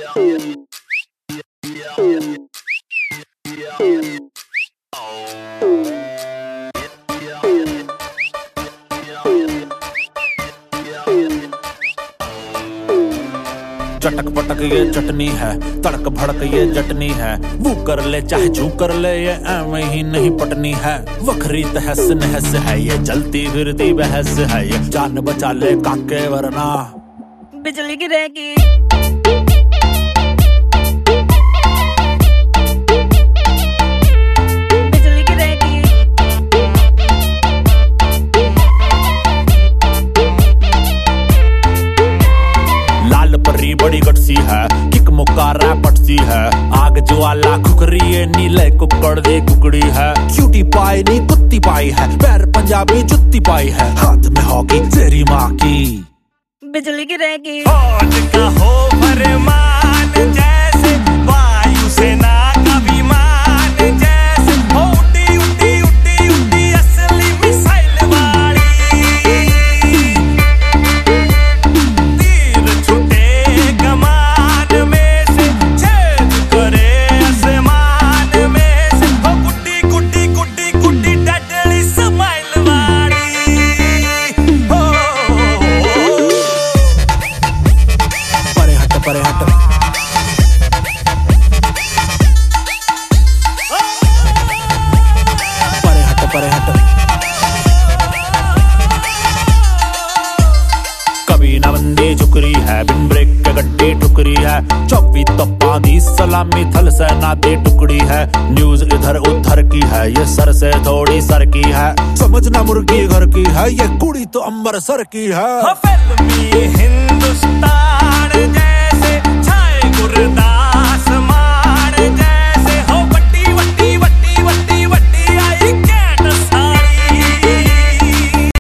चटक पटक ये चटनी है, तड़क भड़क ये जटनी है, वो कर ले चाहे जू कर ले ये ऐਵੇਂ ही नहीं पटनी है। वखरी तहस नहस है ये, जलती फिरती बहस है ये, जान बचा ले काके वरना बिजली गिरेगी। बड़ी गटसी है, किक मुक्का रैपट सी है, आग ज्वाला खुकरी ये नीले कुकड़ दे कुकड़ी है। क्यूटी पाई नी कुत्ती पाई है, पैर पंजाबी जुत्ती पाई है, हाथ में हॉकी तेरी माँ की बिजली गिरेगी। फौज का हो फरमान जैसे वायु सेना का विमान जैसे, उड़ी उड़ी उड़ी उड़ी असली मिसाइल वाली, तीर छुटे कमान में से, छेद करे आसमान में से, गुड्डी गुड्डी गुड्डी गुड्डी डडली स्माइल वाली। परे हट परे हट, परे हट परे हट, कभी ना बंदी झुकरी है, बिन ब्रेक के गड्डी ठुकरी है, 24 तोपा दी सलामी थल सेना दी टुकड़ी है। न्यूज इधर उधर की है, ये सर से थोड़ी सर की है, समझना मुर्गी घर की है, ये कुड़ी तो अंबरसर की है। फिल्मी हिंदुस्तान